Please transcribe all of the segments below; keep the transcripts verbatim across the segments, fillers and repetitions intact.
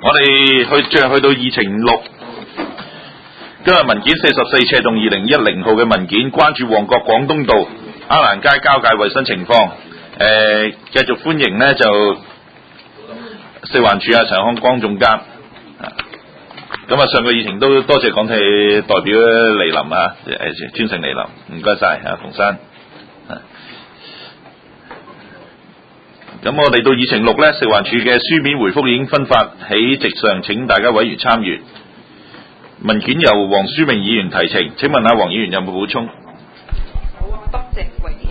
我哋去最後去到議程六，今日文件四十四斜動二零一零號嘅文件，關注旺角廣東道亞蘭街交界衛生情況。誒、呃，繼續歡迎呢就食環署啊陳康光總監。咁啊，上個議程都多謝港鐵代表蒞臨啊，誒專程蒞臨，唔該晒啊，馮生。咁我哋到議程六呢，食環署嘅書面回覆已經分發喺席上，請大家委員參閱。文件由黃書明議員提呈，請問下黃議員有冇補充？ 好啊，多謝委員。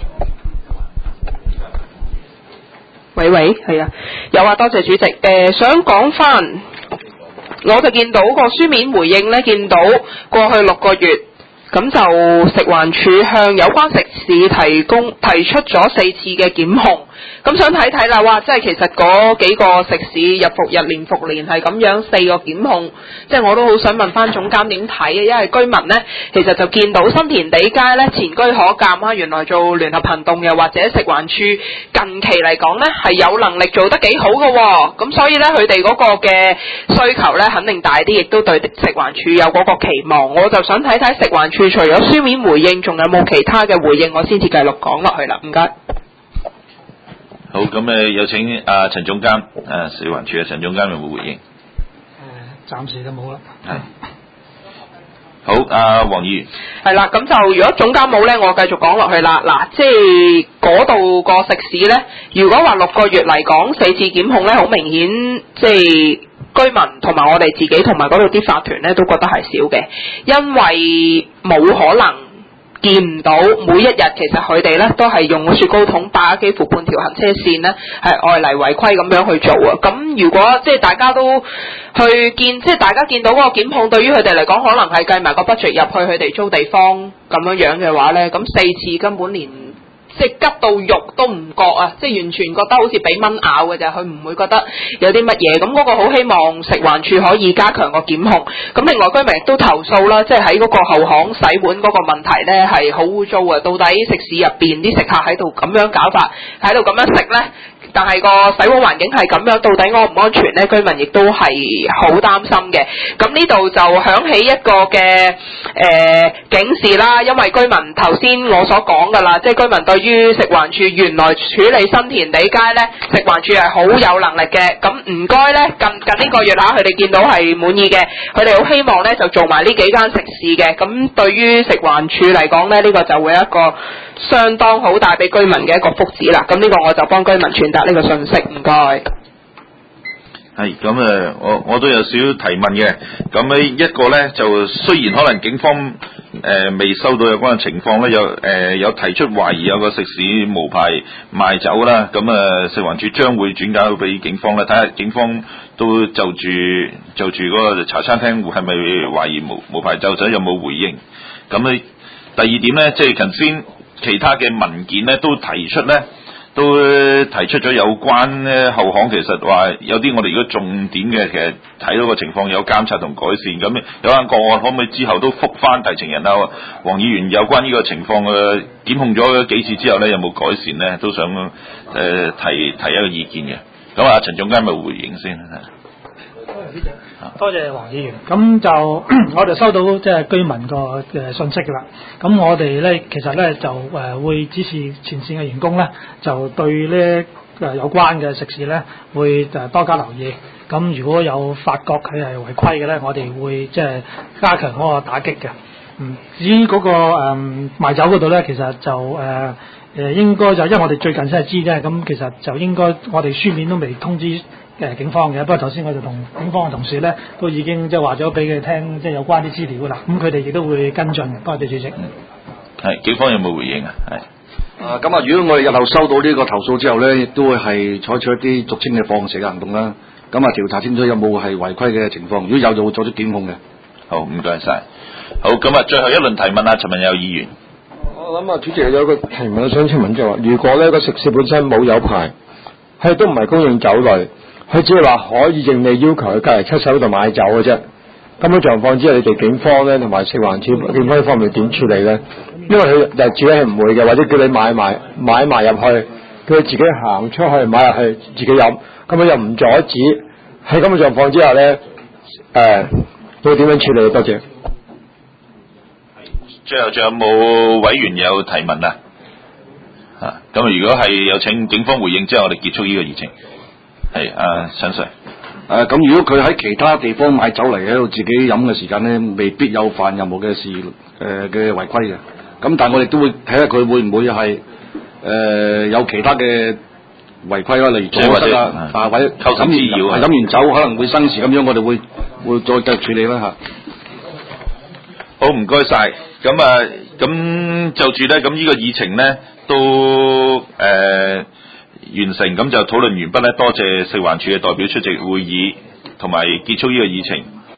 喂喂，係啊，有啊，多謝主席。誒、呃，想講翻。我就見到個書面回應呢，見到過去六個月，咁就食環署向有關食肆提供提出咗四次嘅檢控。咁想睇睇啦，哇！即係其實嗰幾個食肆日復日、年復年係咁樣四個檢控，即係我都好想問翻總監點睇啊？因為居民呢，其實就見到新田地街呢，前居可鑑啊，原來做聯合行動又或者食環署近期嚟講呢，係有能力做得幾好嘅喎。咁所以呢，佢哋嗰個嘅需求呢，肯定大啲，亦都對食環署有嗰個期望。我就想睇睇食環署除咗書面回應，仲有冇其他嘅回應，我先至繼續講落去啦。唔該。 好，咁誒有請阿陳總監，誒食環署嘅陳總監有冇回應？ 誒，暫時就冇啦。 係。好，阿黃議員。 係啦，咁就如果總監冇咧，我繼續講落去啦。嗱，即係嗰度個食肆咧，如果話六個月嚟講四次檢控咧，好明顯即係居民同埋我哋自己同埋嗰度啲法團咧，都覺得係少嘅，因為冇可能。見唔到每一日其實佢哋咧都係用個雪糕筒霸幾乎半條行車線咧，係外嚟違規咁樣去做啊！咁如果即係大家都去見，即係大家見到嗰個檢控對於佢哋嚟講，可能係計埋個 budget 入去佢哋租地方咁樣樣嘅話咧，咁四次根本連即係急到肉都唔覺啊！即係完全覺得好似俾蚊咬嘅啫，佢唔會覺得有啲乜嘢。咁嗰個好希望食環署可以加強個檢控。咁另外居民亦都投訴啦，即係喺嗰個後巷洗碗嗰個問題咧係好污糟啊！到底食肆入邊啲食客喺度咁樣搞法，喺度咁樣食咧？但係個洗碗環境係咁樣，到底安唔安全咧？居民亦都係好擔心嘅。咁呢度就響起一個嘅誒、呃、警示啦，因為居民頭先我所講噶啦，即係居民對於食環署原來處理新田地街咧，食環署係好有能力嘅。咁唔該咧，近近呢個月啦，佢哋見到係滿意嘅，佢哋好希望咧就做埋呢幾間食肆嘅。咁對於食環署嚟講咧，呢、呢個就會一個相當好帶俾居民嘅一個福祉啦。咁呢個我就幫居民傳達呢個信息，唔該。 係咁誒，我我都有少少提問嘅。咁咧一個咧就雖然可能警方誒、呃、未收到有關嘅情況咧，有誒、呃、有提出懷疑有個食肆無牌賣酒啦。咁啊，食環署將會轉交俾警方咧，睇下警方都就住就住嗰個茶餐廳係咪懷疑無無牌酒仔有冇回應？咁咧第二點咧，即係頭先其他嘅文件咧都提出咧。都提出咗有關咧後巷，其實話有啲我哋如果重點嘅，其實睇到個情況有監察同改善。咁有間個案可唔可以之後都覆返提呈人啊？黃議員有關呢個情況嘅檢控咗幾次之後咧，有冇改善咧？都想誒、呃、提提一個意見嘅。咁啊，陳總監咪回應先。 多謝黃議員。咁就我哋收到即係居民個嘅信息㗎啦。咁我哋咧其實咧就誒會指示前線嘅員工咧，就對呢誒有關嘅食肆咧會誒多加留意。咁如果有發覺佢係違規嘅咧，我哋會即係加強嗰個打擊嘅。嗯，至於嗰個誒賣酒嗰度咧，其實就誒誒應該就因為我哋最近先係知啫。咁其實就應該我哋書面都未通知。誒警方嘅，不過頭先我就同警方嘅同事咧，都已經即係話咗俾佢聽，即係有關啲資料啦。咁佢哋亦都會跟進嘅。多謝主席。係警方有冇回應啊？係。 啊，咁啊，如果我哋日後收到呢個投訴之後咧，亦都會係採取一啲俗稱嘅放蛇嘅行動啦。咁啊，調查清楚有冇係違規嘅情況，如果有就會作出檢控嘅。 好，唔該晒。好，咁啊，最後一輪提問啊，陳文友議員。 我諗啊，主席有個提問想請問就係話，如果呢個食肆本身冇有牌，係都唔係供應酒類。佢只係話可以應你要求去隔離七手度買酒嘅啫。咁樣狀況之下，你哋警方咧同埋食環署警方方面點處理咧？因為佢就自己係唔會嘅，或者叫你買埋買埋入去，佢自己行出去買入去自己飲，咁樣又唔阻止喺咁嘅狀況之下咧，誒、呃、會點樣處理？多謝。 最後仲有冇委員有提問啊？啊，咁如果係有請警方回應之後，我哋結束呢個議程。係啊，陳 Sir。 誒咁、呃，如果佢喺其他地方買酒嚟喺度自己飲嘅時間咧，未必有犯任何嘅事誒嘅違規嘅。咁但係我哋都會睇下佢會唔會係誒、呃、有其他嘅違規啦，例如阻塞啊，啊或者構成滋擾啊， 飲完酒可能會生事咁樣，我哋會會再繼續處理啦嚇。 好，唔該晒。咁啊，咁就住咧，咁呢個議程咧都誒、呃、完成，咁就討論完畢咧。多謝食環署嘅代表出席會議，同埋結束呢個議程。